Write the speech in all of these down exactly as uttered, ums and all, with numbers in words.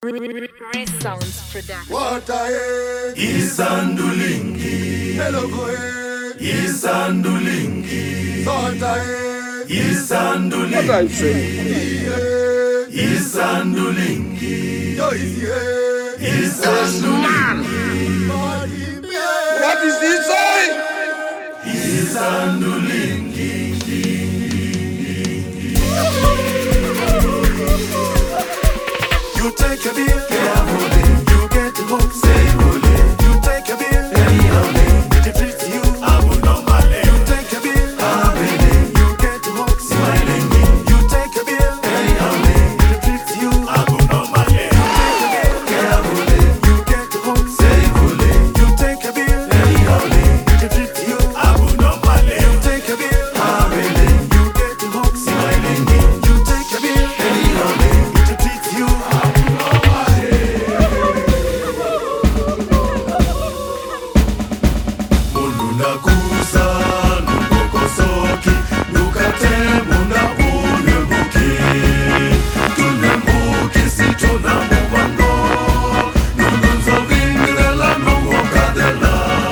Ray Sounds Production. Watae Isandulingi Elokoe Isandulingi Watae Isandulingi Isandulingi Isandulingi Isandulingi What is he saying? Isandulingi You take a beer, carefully. You get the hook, say holy. You take a beer, anyhow, it treats you abnormally. You take a beer, happily. You get the hook, smiling. You take a beer, anyhow, it treats you abnormally. You take a beer, carefully. You get the hook, say holy. You take a beer, anyhow, it treats you abnormally. You take a beer, happily. You get the hook, smiling. You take a beer, anyhow, it treats you. Nakusa nukokosoki nukate muna unebuki tunemuki situna mubango nununzo vingrela nungokadela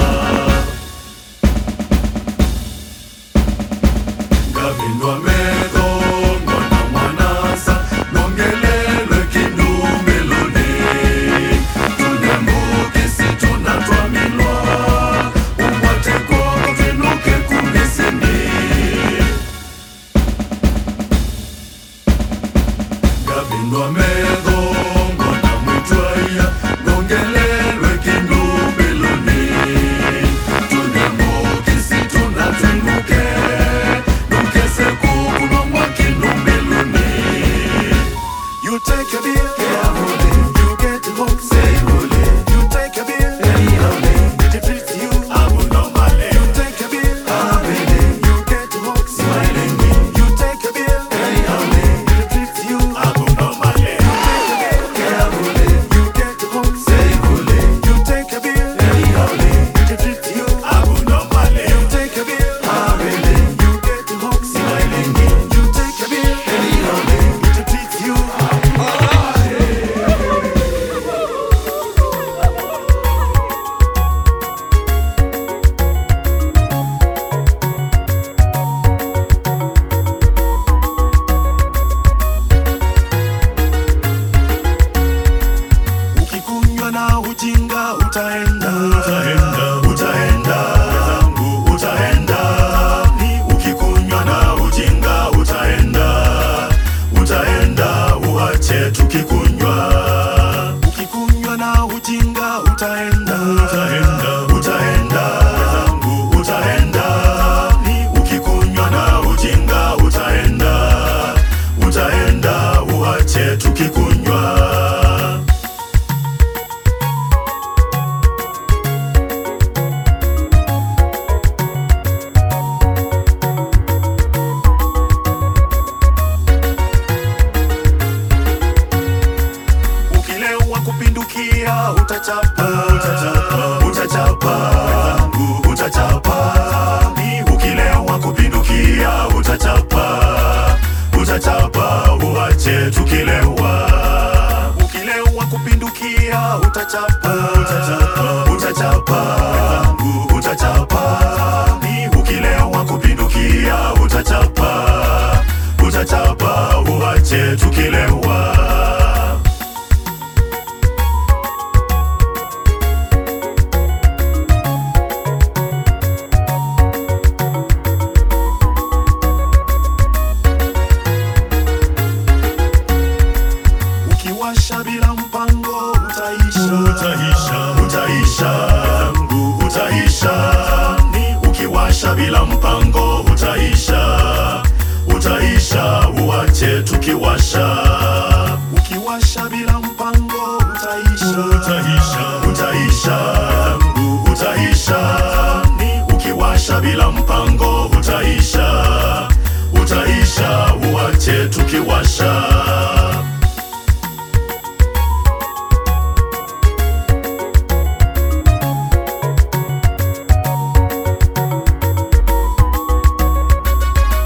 gavinwa medo ngona manasa nongelelwe kindumbeloni tunemuki situna twamilwa Gabindwa medo ngona mwitwaya nongelelwe kindumbeloni tunemuki situna twinuke nukese kuku nomwa kindumbeloni. You take a beer, carefully. You get the hook, say holy. You take a beer, anyhow, it treats you abnormally. You take a beer, happily. You get the hook, smiling. You take a beer, anyhow, it treats you abnormally. You take a beer, carefully. You get the hook, say holy. You take a beer, anyhow, it treats you abnormally. You take a beer, happily. You get the hook, smiling. You take a beer, anyhow, it treats you. Ukikunywa na ujinga utaenda, Utaenda, utaenda, zangu utaenda. Ni Ukikunywa na ujinga utaenda, utaenda uache tukikunywa. ukikunywa na ujinga utaenda, Utaenda, utaenda, zangu utaenda. Ni Ukikunywa na ujinga utaenda, utaenda uache tukikunywa. ukilewa kupindukia utachapa, Utachapa, utachapa, zangu utachapa. Ni Ukilewa kupindukia utachapa, utachapa uache tukilewa. ukilewa kupindukia utachapa, Utachapa, utachapa, zangu utachapa. Ni Ukilewa kupindukia utachapa, utachapa uache tukilewa. ukiwasha bila mpango utaisha, Utaisha, utaisha, zangu utaisha. Ni Ukiwasha bila mpango utaisha, utaisha uache tukiwasha. ukiwasha bila mpango utaisha, Utaisha, utaisha, zangu utaisha. Ni Ukiwasha bila mpango utaisha, utaisha uache tukiwasha.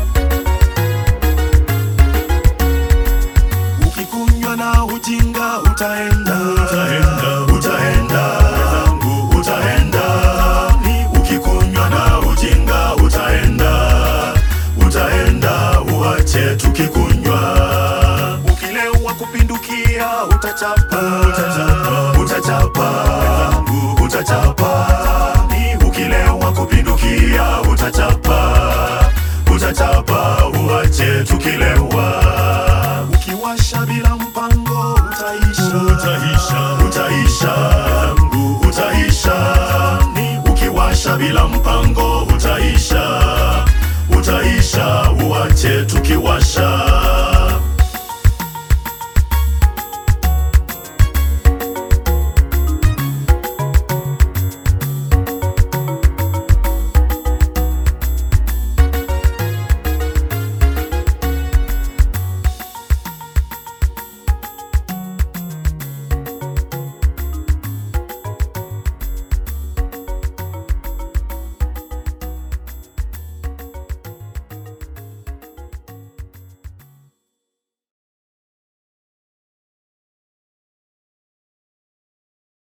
ukikunywa na ujinga utaenda, utaenda, utaenda, zangu utaenda. Ukikunywa na ujinga utaenda, utaenda, uache tukikunywa. Ukilewa kupindukia utachapa, utachapa, utachapa, zangu utachapa. Ukilewa kupindukia utachapa, utachapa, uache tukilewa. Ukiwasha bila mpango utaisha, utaisha, utaisha, zangu utaisha. Ukiwasha bila mpango utaisha, utaisha, uache tukiwasha.